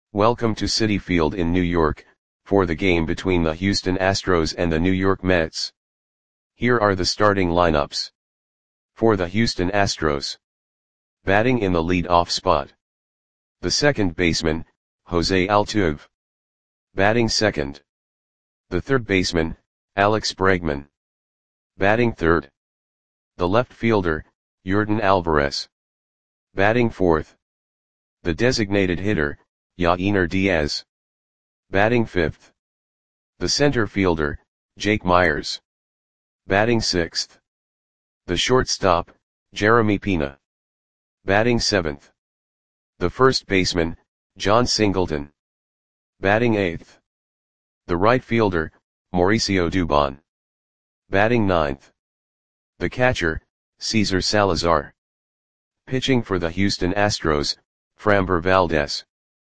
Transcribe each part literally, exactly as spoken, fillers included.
Welcome to Citi Field in New York, for the game between the Houston Astros and the New York Mets. Here are the starting lineups. For the Houston Astros. Batting in the lead-off spot. The second baseman, Jose Altuve. Batting second. The third baseman, Alex Bregman. Batting third. The left fielder, Yordan Alvarez. Batting fourth. The designated hitter, Yainer Diaz. Batting fifth. The center fielder, Jake Meyers. Batting sixth. The shortstop, Jeremy Pena. Batting seventh. The first baseman, Jon Singleton. Batting eighth. The right fielder, Mauricio Dubon. Batting ninth. The catcher, Cesar Salazar. Pitching for the Houston Astros, Framber Valdez.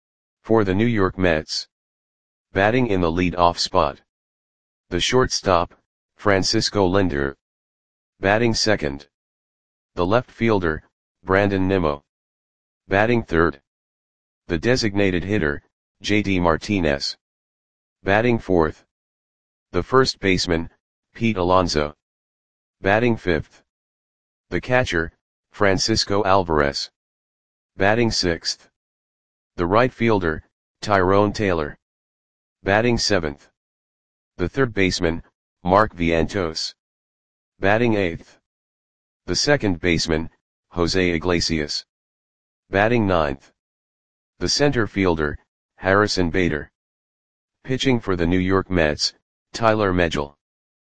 For the New York Mets. Batting in the lead-off spot. The shortstop, Francisco Lindor. Batting second. The left fielder, Brandon Nimmo. Batting third. The designated hitter, J D Martinez. Batting fourth. The first baseman, Pete Alonso. Batting fifth. The catcher, Francisco Alvarez. Batting sixth. The right fielder, Tyrone Taylor. Batting seventh. The third baseman, Mark Vientos. Batting eighth. The second baseman, Jose Iglesias. Batting ninth. The center fielder, Harrison Bader. Pitching for the New York Mets, Tyler Megill.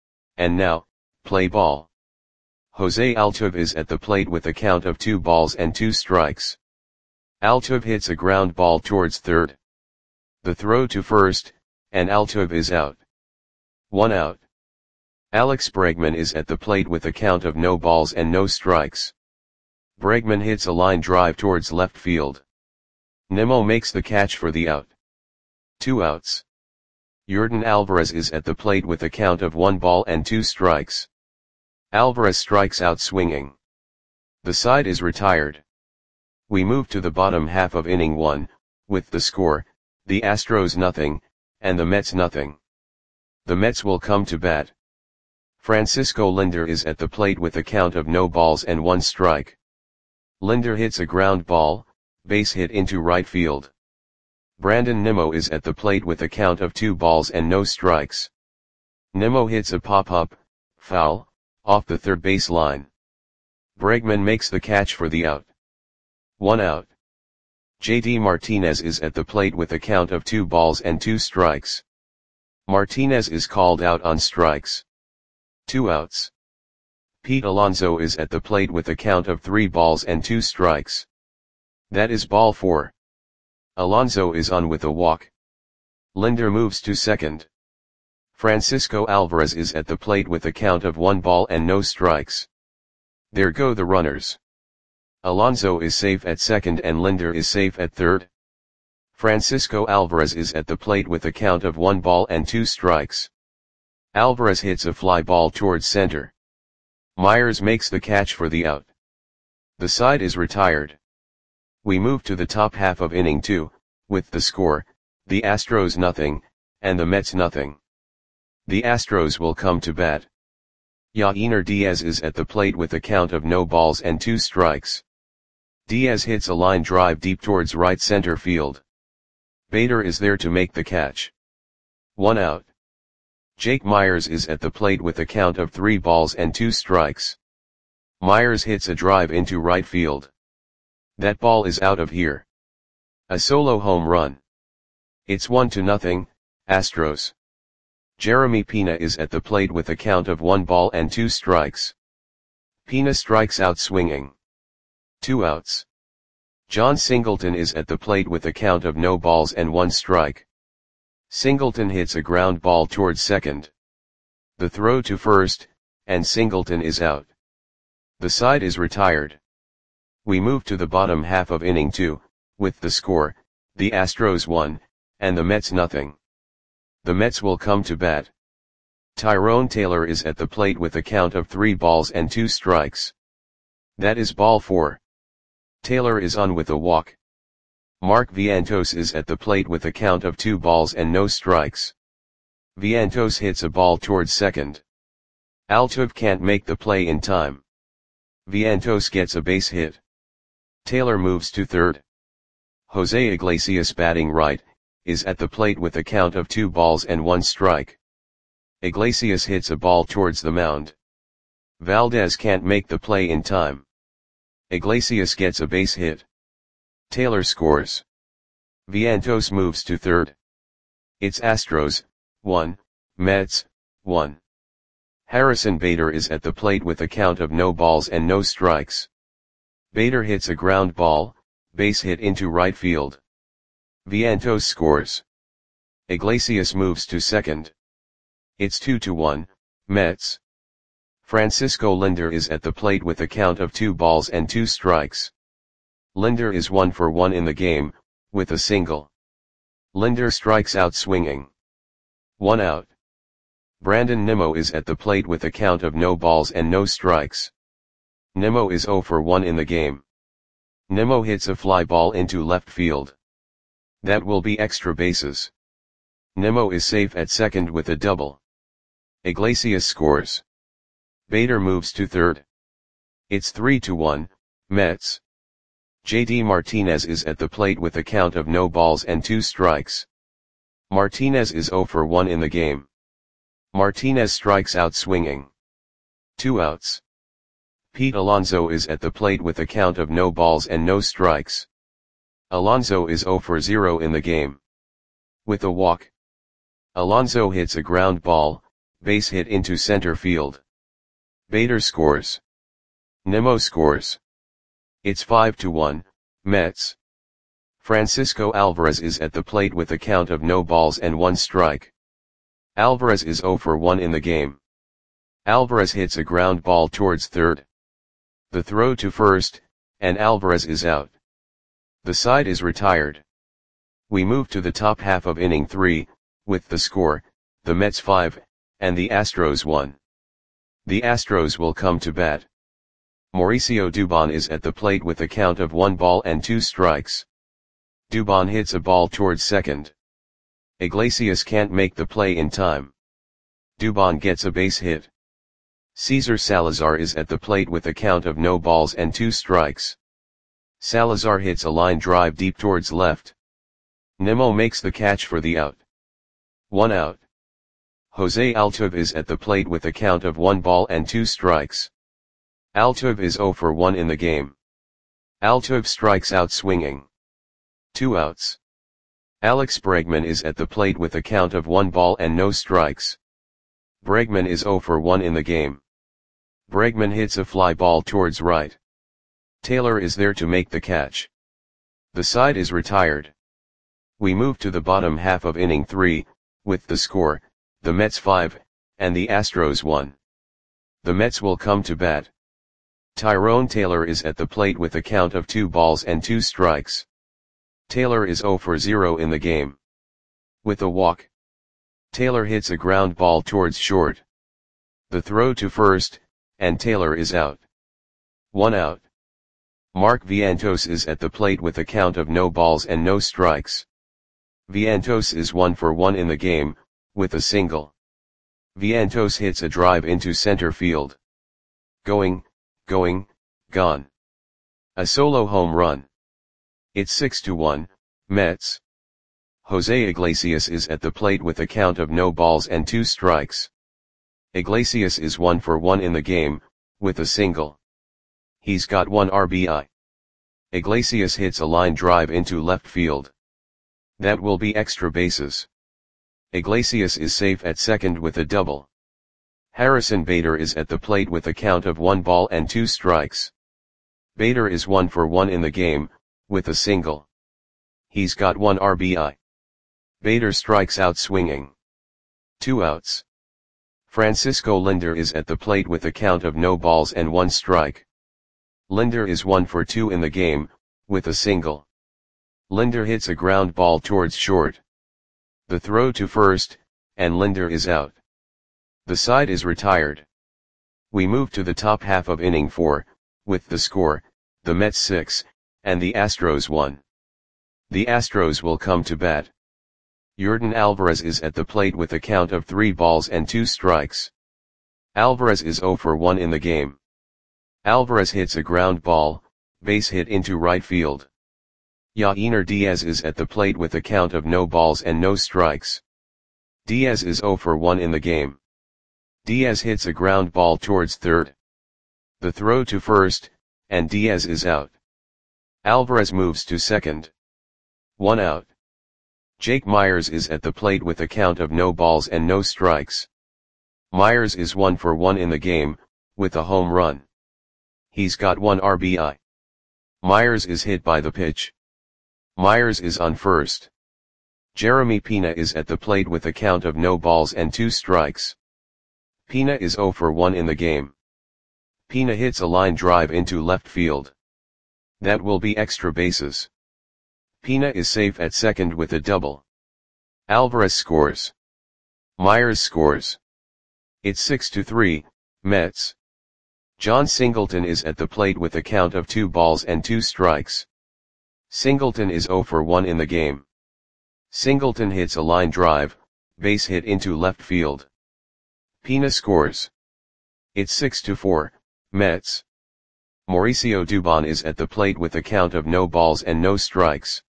And now, play ball. Jose Altuve is at the plate with a count of two balls and two strikes. Altuve hits a ground ball towards third. The throw to first, and Altuve is out. One out. Alex Bregman is at the plate with a count of no balls and no strikes. Bregman hits a line drive towards left field. Nimmo makes the catch for the out. Two outs. Yordan Alvarez is at the plate with a count of one ball and two strikes. Alvarez strikes out swinging. The side is retired. We move to the bottom half of inning one, with the score, the Astros nothing, and the Mets nothing. The Mets will come to bat. Francisco Lindor is at the plate with a count of no balls and one strike. Lindor hits a ground ball, base hit into right field. Brandon Nimmo is at the plate with a count of two balls and no strikes. Nimmo hits a pop-up, foul, off the third base line. Bregman makes the catch for the out. One out. J D Martinez is at the plate with a count of two balls and two strikes. Martinez is called out on strikes. Two outs. Pete Alonso is at the plate with a count of three balls and two strikes. That is ball four. Alonso is on with a walk. Lindor moves to second. Francisco Alvarez is at the plate with a count of one ball and no strikes. There go the runners. Alonso is safe at second and Lindor is safe at third. Francisco Alvarez is at the plate with a count of one ball and two strikes. Alvarez hits a fly ball towards center. Meyers makes the catch for the out. The side is retired. We move to the top half of inning two, with the score, the Astros nothing, and the Mets nothing. The Astros will come to bat. Yainer Diaz is at the plate with a count of no balls and two strikes. Diaz hits a line drive deep towards right center field. Bader is there to make the catch. One out. Jake Meyers is at the plate with a count of three balls and two strikes. Meyers hits a drive into right field. That ball is out of here. A solo home run. It's one to nothing, Astros. Jeremy Pena is at the plate with a count of one ball and two strikes. Pena strikes out swinging. Two outs. Jon Singleton is at the plate with a count of no balls and one strike. Singleton hits a ground ball towards second. The throw to first, and Singleton is out. The side is retired. We move to the bottom half of inning two, with the score, the Astros one, and the Mets nothing. The Mets will come to bat. Tyrone Taylor is at the plate with a count of three balls and two strikes. That is ball four. Taylor is on with a walk. Mark Vientos is at the plate with a count of two balls and no strikes. Vientos hits a ball towards second. Altuve can't make the play in time. Vientos gets a base hit. Taylor moves to third. Jose Iglesias, batting right, is at the plate with a count of two balls and one strike. Iglesias hits a ball towards the mound. Valdez can't make the play in time. Iglesias gets a base hit. Taylor scores. Vientos moves to third. It's Astros, one, Mets, one. Harrison Bader is at the plate with a count of no balls and no strikes. Bader hits a ground ball, base hit into right field. Vientos scores. Iglesias moves to second. It's two to one, Mets. Francisco Lindor is at the plate with a count of two balls and two strikes. Lindor is one for one in the game, with a single. Lindor strikes out swinging. One out. Brandon Nimmo is at the plate with a count of no balls and no strikes. Nimmo is zero for one in the game. Nimmo hits a fly ball into left field. That will be extra bases. Nimmo is safe at second with a double. Iglesias scores. Bader moves to third. It's three to one, Mets. J D Martinez is at the plate with a count of no balls and two strikes. Martinez is zero for one in the game. Martinez strikes out swinging. Two outs. Pete Alonso is at the plate with a count of no balls and no strikes. Alonso is zero for zero in the game. With a walk. Alonso hits a ground ball, base hit into center field. Bader scores. Nimmo scores. It's five to one, Mets. Francisco Alvarez is at the plate with a count of no balls and one strike. Alvarez is zero for one in the game. Alvarez hits a ground ball towards third. The throw to first, and Alvarez is out. The side is retired. We move to the top half of inning three, with the score, the Mets five, and the Astros one. The Astros will come to bat. Mauricio Dubon is at the plate with a count of one ball and two strikes. Dubon hits a ball towards second. Iglesias can't make the play in time. Dubon gets a base hit. Cesar Salazar is at the plate with a count of no balls and two strikes. Salazar hits a line drive deep towards left. Nimmo makes the catch for the out. One out. Jose Altuve is at the plate with a count of one ball and two strikes. Altuve is zero for one in the game. Altuve strikes out swinging. Two outs. Alex Bregman is at the plate with a count of one ball and no strikes. Bregman is zero for one in the game. Bregman hits a fly ball towards right. Taylor is there to make the catch. The side is retired. We move to the bottom half of inning three, with the score, the Mets five, and the Astros one. The Mets will come to bat. Tyrone Taylor is at the plate with a count of two balls and two strikes. Taylor is zero for zero in the game. With a walk. Taylor hits a ground ball towards short. The throw to first, and Taylor is out. One out. Mark Vientos is at the plate with a count of no balls and no strikes. Vientos is one for one in the game, with a single. Vientos hits a drive into center field. Going, going, gone. A solo home run. It's six to one, Mets. Jose Iglesias is at the plate with a count of no balls and two strikes. Iglesias is one for one in the game, with a single. He's got one R B I. Iglesias hits a line drive into left field. That will be extra bases. Iglesias is safe at second with a double. Harrison Bader is at the plate with a count of one ball and two strikes. Bader is one for one in the game, with a single. He's got one R B I. Bader strikes out swinging. Two outs. Francisco Lindor is at the plate with a count of no balls and one strike. Lindor is one for two in the game, with a single. Lindor hits a ground ball towards short. The throw to first, and Lindor is out. The side is retired. We move to the top half of inning four, with the score, the Mets six, and the Astros one. The Astros will come to bat. Yordan Alvarez is at the plate with a count of three balls and two strikes. Alvarez is zero for one in the game. Alvarez hits a ground ball, base hit into right field. Yainer Diaz is at the plate with a count of no balls and no strikes. Diaz is zero for one in the game. Diaz hits a ground ball towards third. The throw to first, and Diaz is out. Alvarez moves to second. One out. Jake Meyers is at the plate with a count of no balls and no strikes. Meyers is one for one in the game, with a home run. He's got one R B I. Meyers is hit by the pitch. Meyers is on first. Jeremy Pena is at the plate with a count of no balls and two strikes. Pena is zero for one in the game. Pena hits a line drive into left field. That will be extra bases. Pena is safe at second with a double. Alvarez scores. Meyers scores. It's six to three, Mets. John Singleton is at the plate with a count of two balls and two strikes. Singleton is zero for one in the game. Singleton hits a line drive, base hit into left field. Pena scores. It's six to four, Mets. Mauricio Dubon is at the plate with a count of no balls and no strikes.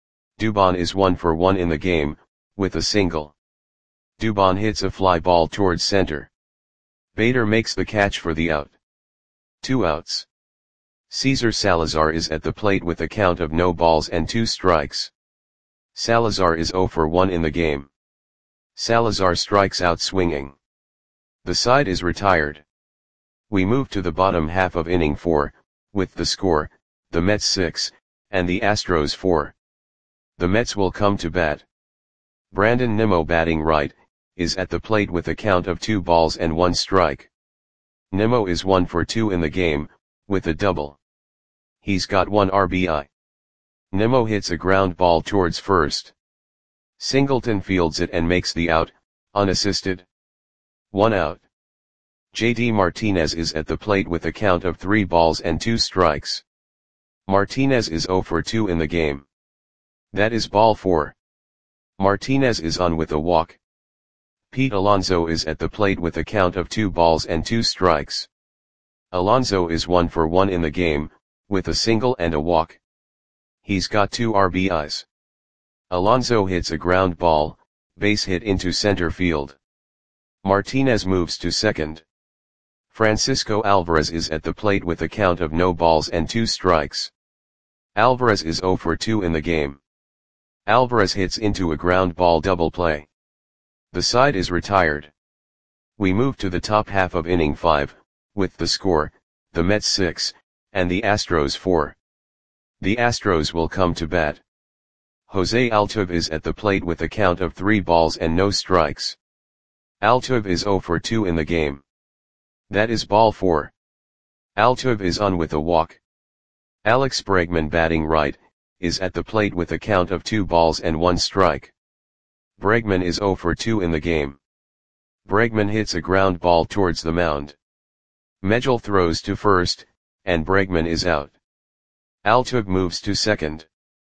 Dubon is one for one in the game, with a single. Dubon hits a fly ball towards center. Bader makes the catch for the out. Two outs. Cesar Salazar is at the plate with a count of no balls and two strikes. Salazar is zero for one in the game. Salazar strikes out swinging. The side is retired. We move to the bottom half of inning four, with the score, the Mets six, and the Astros four. The Mets will come to bat. Brandon Nimmo, batting right, is at the plate with a count of two balls and one strike. Nimmo is one for two in the game, with a double. He's got one R B I. Nimmo hits a ground ball towards first. Singleton fields it and makes the out, unassisted. One out. J D Martinez is at the plate with a count of three balls and two strikes. Martinez is zero for two in the game. That is ball four. Martinez is on with a walk. Pete Alonso is at the plate with a count of two balls and two strikes. Alonso is one for one in the game, with a single and a walk. He's got two R B Is. Alonso hits a ground ball, base hit into center field. Martinez moves to second. Francisco Alvarez is at the plate with a count of no balls and two strikes. Alvarez is zero for two in the game. Alvarez hits into a ground ball double play. The side is retired. We move to the top half of inning five, with the score, the Mets six, and the Astros four. The Astros will come to bat. Jose Altuve is at the plate with a count of three balls and no strikes. Altuve is zero for two in the game. That is ball four. Altuve is on with a walk. Alex Bregman, batting right, is at the plate with a count of two balls and one strike. Bregman is zero for two in the game. Bregman hits a ground ball towards the mound. Megill throws to first, and Bregman is out. Altuve moves to second.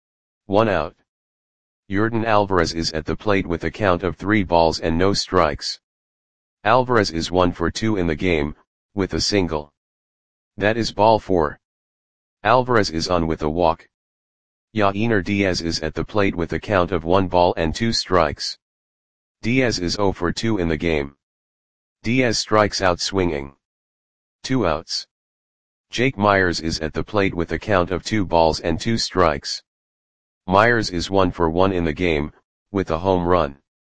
One out. Yordan Alvarez is at the plate with a count of three balls and no strikes. Alvarez is one for two in the game, with a single. That is ball four. Alvarez is on with a walk. Yainer Diaz is at the plate with a count of one ball and two strikes. Diaz is zero for two in the game. Diaz strikes out swinging. Two outs. Jake Meyers is at the plate with a count of two balls and two strikes. Meyers is one for one in the game, with a home run.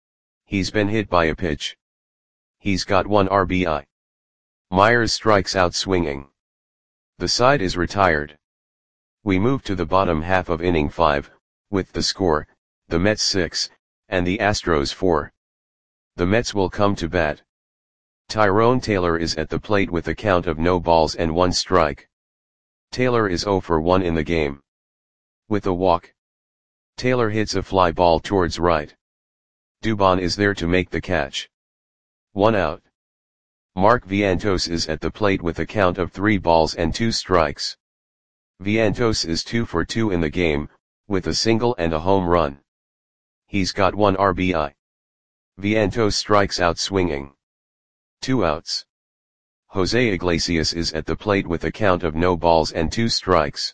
He's been hit by a pitch. He's got one R B I. Meyers strikes out swinging. The side is retired. We move to the bottom half of inning five, with the score, the Mets six, and the Astros four. The Mets will come to bat. Tyrone Taylor is at the plate with a count of no balls and one strike. Taylor is zero for one in the game. With a walk. Taylor hits a fly ball towards right. Dubon is there to make the catch. One out. Mark Vientos is at the plate with a count of three balls and two strikes. Vientos is two for two in the game, with a single and a home run. He's got one R B I. Vientos strikes out swinging. Two outs. Jose Iglesias is at the plate with a count of no balls and two strikes.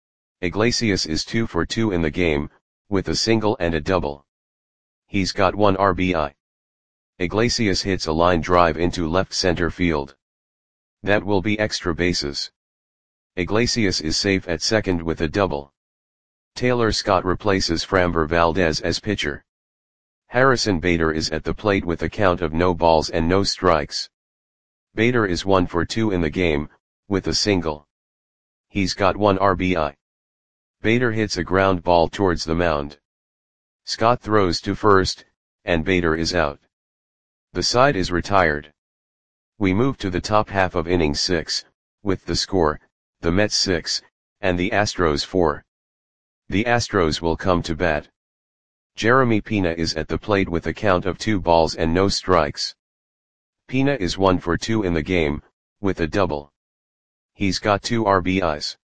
Iglesias is two for two in the game, with a single and a double. He's got one R B I. Iglesias hits a line drive into left center field. That will be extra bases. Iglesias is safe at second with a double. Taylor Scott replaces Framber Valdez as pitcher. Harrison Bader is at the plate with a count of no balls and no strikes. Bader is one for two in the game, with a single. He's got one R B I. Bader hits a ground ball towards the mound. Scott throws to first, and Bader is out. The side is retired. We move to the top half of inning six, with the score, the Mets six, and the Astros four. The Astros will come to bat. Jeremy Pena is at the plate with a count of two balls and no strikes. Pena is one for two in the game, with a double. He's got two R B Is.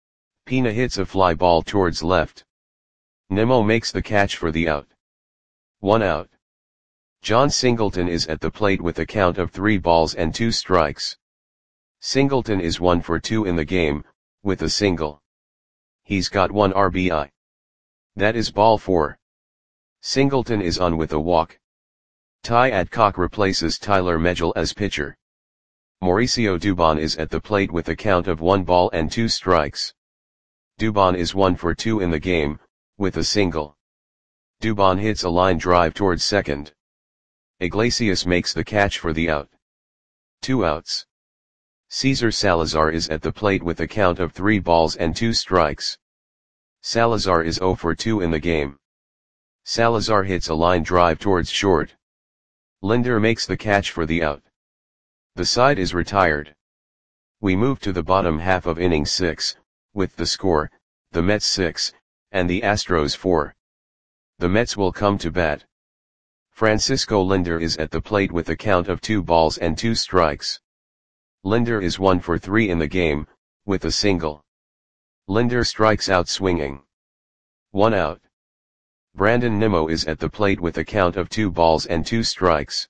Pena hits a fly ball towards left. Nimmo makes the catch for the out. One out. John Singleton is at the plate with a count of three balls and two strikes. Singleton is one for two in the game, with a single. He's got one R B I. That is ball four. Singleton is on with a walk. Ty Adcock replaces Tyler Megill as pitcher. Mauricio Dubon is at the plate with a count of one ball and two strikes. Dubon is one for two in the game, with a single. Dubon hits a line drive towards second. Iglesias makes the catch for the out. Two outs. Cesar Salazar is at the plate with a count of three balls and two strikes. Salazar is zero for two in the game. Salazar hits a line drive towards short. Linder makes the catch for the out. The side is retired. We move to the bottom half of inning six, with the score, the Mets six, and the Astros four. The Mets will come to bat. Francisco Linder is at the plate with a count of two balls and two strikes. Linder is one for three in the game, with a single. Linder strikes out swinging. One out. Brandon Nimmo is at the plate with a count of two balls and two strikes.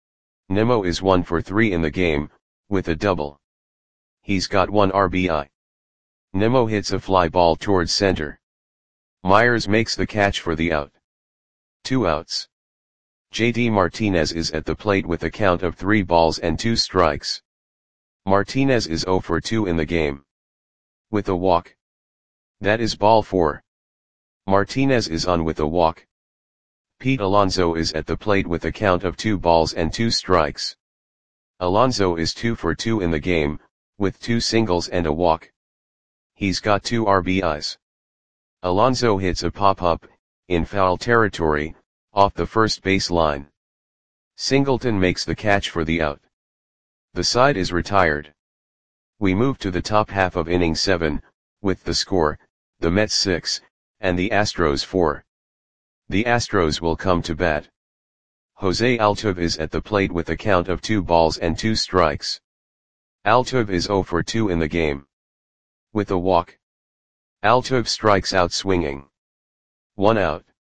Nimmo is one for three in the game, with a double. He's got one R B I. Nimmo hits a fly ball towards center. Myers makes the catch for the out. Two outs. J D Martinez is at the plate with a count of three balls and two strikes. Martinez is zero for two in the game. With a walk. That is ball four. Martinez is on with a walk. Pete Alonso is at the plate with a count of two balls and two strikes. Alonso is two for two in the game, with two singles and a walk. He's got two R B Is. Alonso hits a pop-up, in foul territory, off the first base line. Singleton makes the catch for the out. The side is retired. We move to the top half of inning seven, with the score, the Mets six, and the Astros four. The Astros will come to bat. Jose Altuve is at the plate with a count of two balls and two strikes. Altuve is zero for two in the game. With a walk. Altuve strikes out swinging. One out.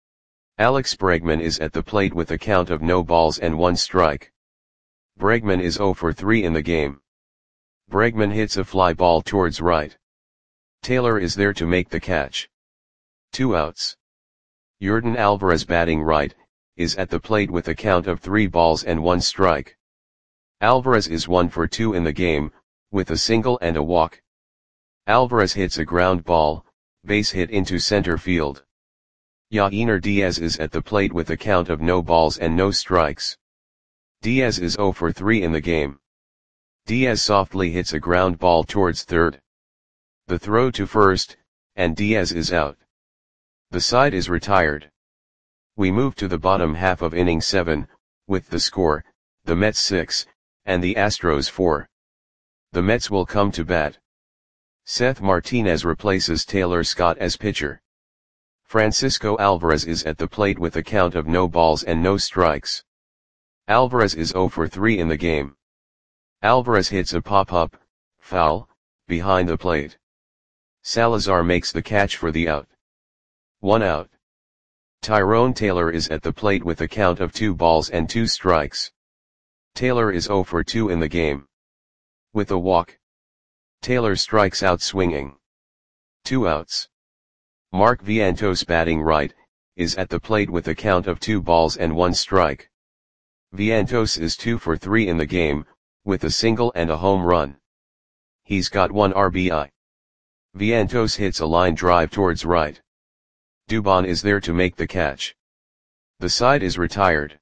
Alex Bregman is at the plate with a count of no balls and one strike. Bregman is zero for three in the game. Bregman hits a fly ball towards right. Taylor is there to make the catch. Two outs. Yordan Alvarez, batting right, is at the plate with a count of three balls and one strike. Alvarez is one for two in the game, with a single and a walk. Alvarez hits a ground ball, base hit into center field. Yainer Diaz is at the plate with a count of no balls and no strikes. Diaz is zero for three in the game. Diaz softly hits a ground ball towards third. The throw to first, and Diaz is out. The side is retired. We move to the bottom half of inning seven, with the score, the Mets six, and the Astros four. The Mets will come to bat. Seth Martinez replaces Taylor Scott as pitcher. Francisco Alvarez is at the plate with a count of no balls and no strikes. Alvarez is zero for three in the game. Alvarez hits a pop-up, foul, behind the plate. Salazar makes the catch for the out. One out. Tyrone Taylor is at the plate with a count of two balls and two strikes. Taylor is zero for two in the game. With a walk, Taylor strikes out swinging. Two outs. Mark Vientos, batting right, is at the plate with a count of two balls and one strike. Vientos is two for three in the game, with a single and a home run. He's got one R B I. Vientos hits a line drive towards right. Dubon is there to make the catch. The side is retired.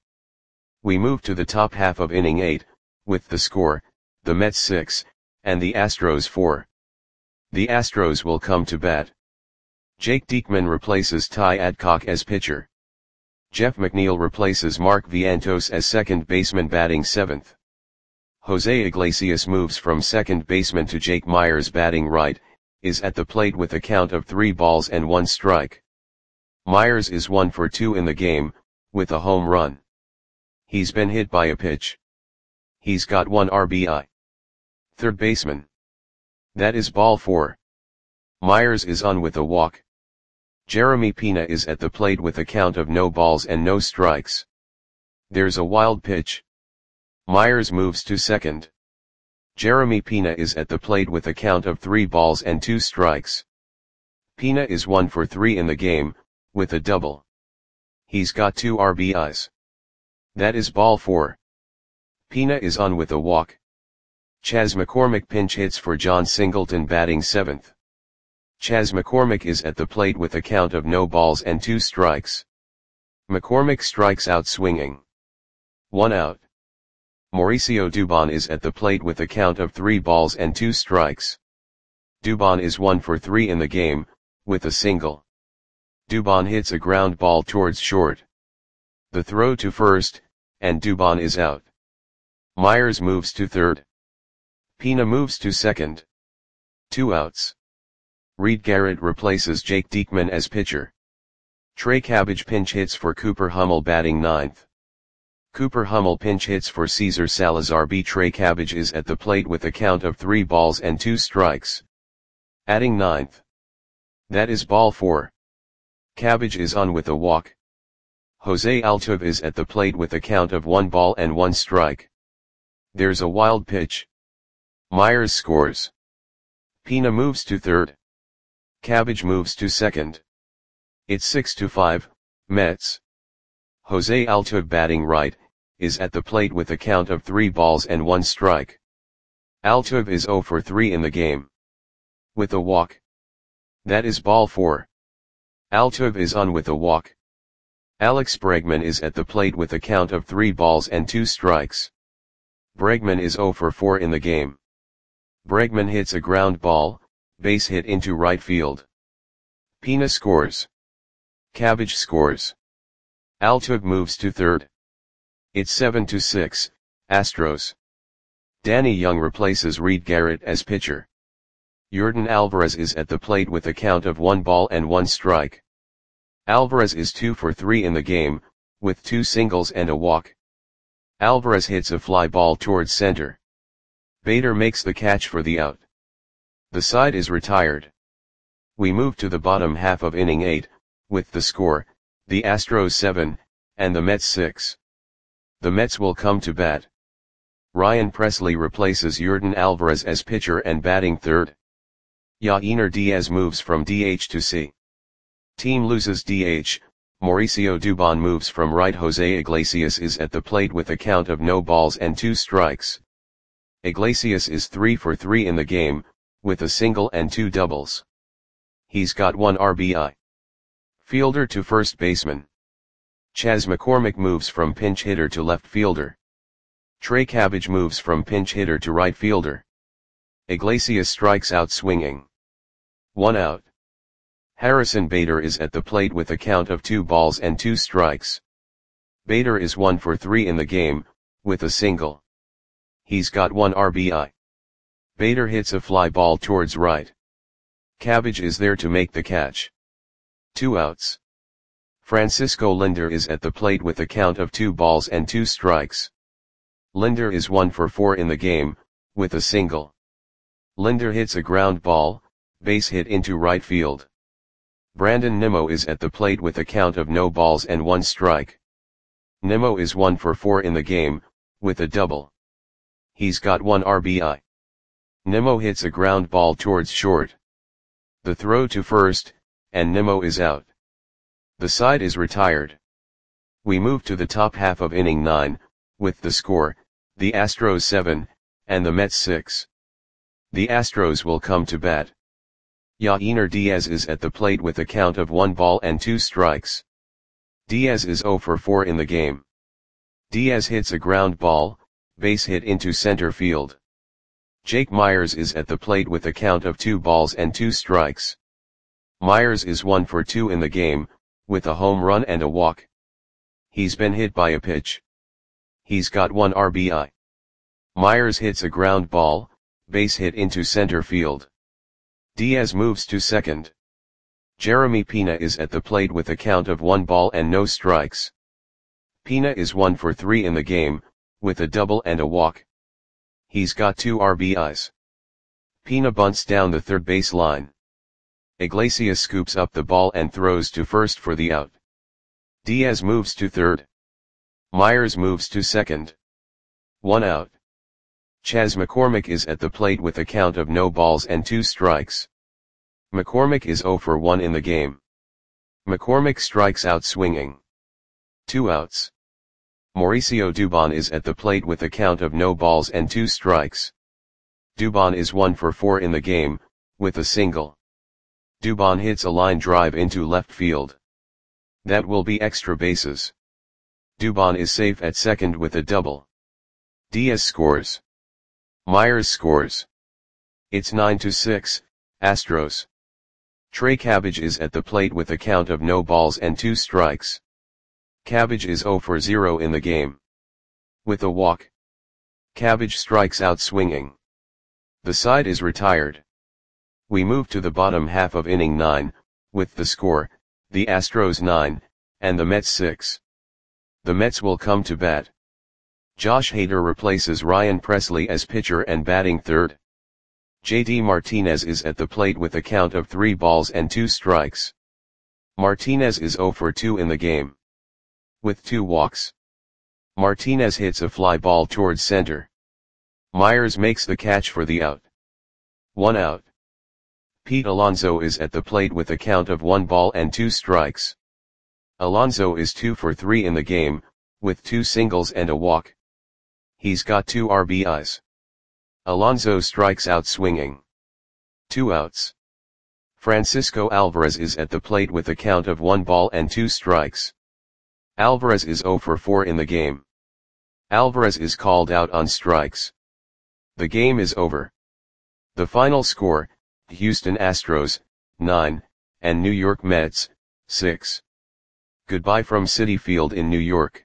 We move to the top half of inning eight, with the score, the Mets six, and the Astros four. The Astros will come to bat. Jake Diekman replaces Ty Adcock as pitcher. Jeff McNeil replaces Mark Vientos as second baseman, batting seventh. Jose Iglesias moves from second baseman to Jake Myers, batting right, is at the plate with a count of three balls and one strike. Myers is one for two in the game, with a home run. He's been hit by a pitch. He's got one R B I. Third baseman. That is ball four. Myers is on with a walk. Jeremy Pena is at the plate with a count of no balls and no strikes. There's a wild pitch. Myers moves to second. Jeremy Pena is at the plate with a count of three balls and two strikes. Pena is one for three in the game, with a double. He's got two R B Is. That is ball four. Pena is on with a walk. Chas McCormick pinch hits for John Singleton, batting seventh. Chas McCormick is at the plate with a count of no balls and two strikes. McCormick strikes out swinging. One out. Mauricio Dubon is at the plate with a count of three balls and two strikes. Dubon is one for three in the game, with a single. Dubon hits a ground ball towards short. The throw to first, and Dubon is out. Myers moves to third. Pena moves to second. Two outs. Reed Garrett replaces Jake Diekman as pitcher. Trey Cabbage pinch hits for Cooper Hummel, batting ninth. Cooper Hummel pinch hits for Cesar Salazar. B. Trey Cabbage is at the plate with a count of three balls and two strikes. Adding ninth. That is ball four. Cabbage is on with a walk. Jose Altuve is at the plate with a count of one ball and one strike. There's a wild pitch. Myers scores. Pena moves to third. Cabbage moves to second. It's six to five, Mets. Jose Altuve, batting right, is at the plate with a count of three balls and one strike. Altuve is zero for three in the game. With a walk. That is ball four. Altuve is on with a walk. Alex Bregman is at the plate with a count of three balls and two strikes. Bregman is zero for four in the game. Bregman hits a ground ball, base hit into right field. Pena scores. Cabbage scores. Altuve moves to third. It's seven to six, Astros. Danny Young replaces Reed Garrett as pitcher. Yordan Alvarez is at the plate with a count of one ball and one strike. Alvarez is two for three in the game, with two singles and a walk. Alvarez hits a fly ball towards center. Bader makes the catch for the out. The side is retired. We move to the bottom half of inning eight, with the score, the Astros seven, and the Mets six. The Mets will come to bat. Ryan Presley replaces Yordan Alvarez as pitcher and batting third. Yainer Diaz moves from D H to C. Team loses D H, Mauricio Dubon moves from right. Jose Iglesias is at the plate with a count of no balls and two strikes. Iglesias is three for three in the game, with a single and two doubles. He's got one R B I. Fielder to first baseman. Chas McCormick moves from pinch hitter to left fielder. Trey Cabbage moves from pinch hitter to right fielder. Iglesias strikes out swinging. One out. Harrison Bader is at the plate with a count of two balls and two strikes. Bader is one for three in the game, with a single. He's got one R B I. Bader hits a fly ball towards right. Cabbage is there to make the catch. Two outs. Francisco Lindor is at the plate with a count of two balls and two strikes. Lindor is one for four in the game, with a single. Lindor hits a ground ball, base hit into right field. Brandon Nimmo is at the plate with a count of no balls and one strike. Nimmo is one for four in the game, with a double. He's got one R B I. Nimmo hits a ground ball towards short. The throw to first, and Nimmo is out. The side is retired. We move to the top half of inning nine, with the score, the Astros seven, and the Mets six. The Astros will come to bat. Yainer Diaz is at the plate with a count of one ball and two strikes. Diaz is zero for four in the game. Diaz hits a ground ball, base hit into center field. Jake Meyers is at the plate with a count of two balls and two strikes. Meyers is one for two in the game, with a home run and a walk. He's been hit by a pitch. He's got one R B I. Meyers hits a ground ball, base hit into center field. Diaz moves to second. Jeremy Pena is at the plate with a count of one ball and no strikes. Pena is one for three in the game, with a double and a walk. He's got two R B Is. Pena bunts down the third base line. Iglesias scoops up the ball and throws to first for the out. Diaz moves to third. Meyers moves to second. One out. Chas McCormick is at the plate with a count of no balls and two strikes. McCormick is zero for one in the game. McCormick strikes out swinging. Two outs. Mauricio Dubon is at the plate with a count of no balls and two strikes. Dubon is one for four in the game, with a single. Dubon hits a line drive into left field. That will be extra bases. Dubon is safe at second with a double. Diaz scores. Meyers scores. It's nine to six, Astros. Trey Cabbage is at the plate with a count of no balls and two strikes. Cabbage is zero for zero in the game. With a walk. Cabbage strikes out swinging. The side is retired. We move to the bottom half of inning nine, with the score, the Astros nine, and the Mets six. The Mets will come to bat. Josh Hader replaces Ryan Presley as pitcher and batting third. J D Martinez is at the plate with a count of three balls and two strikes. Martinez is zero for two in the game. With two walks. Martinez hits a fly ball towards center. Meyers makes the catch for the out. One out. Pete Alonso is at the plate with a count of one ball and two strikes. Alonso is two for three in the game, with two singles and a walk. He's got two R B Is. Alonso strikes out swinging. Two outs. Francisco Alvarez is at the plate with a count of one ball and two strikes. Alvarez is zero for four in the game. Alvarez is called out on strikes. The game is over. The final score, Houston Astros, nine, and New York Mets, six. Goodbye from Citi Field in New York.